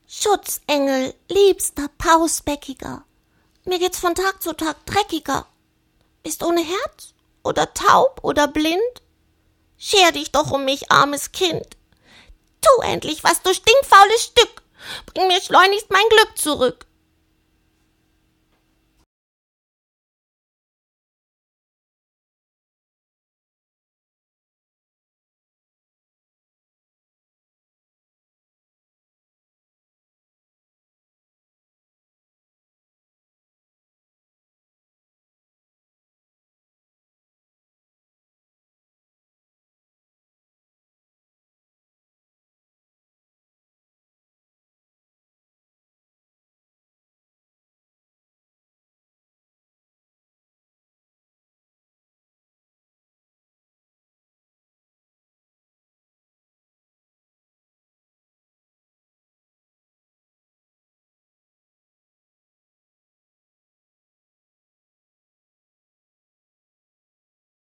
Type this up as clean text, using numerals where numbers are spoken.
Schutzengel, liebster Pausbäckiger, mir geht's von Tag zu Tag dreckiger. Bist ohne Herz oder taub oder blind? Scher dich doch um mich, armes Kind. Tu endlich was, du stinkfaules Stück. Bring mir schleunigst mein Glück zurück.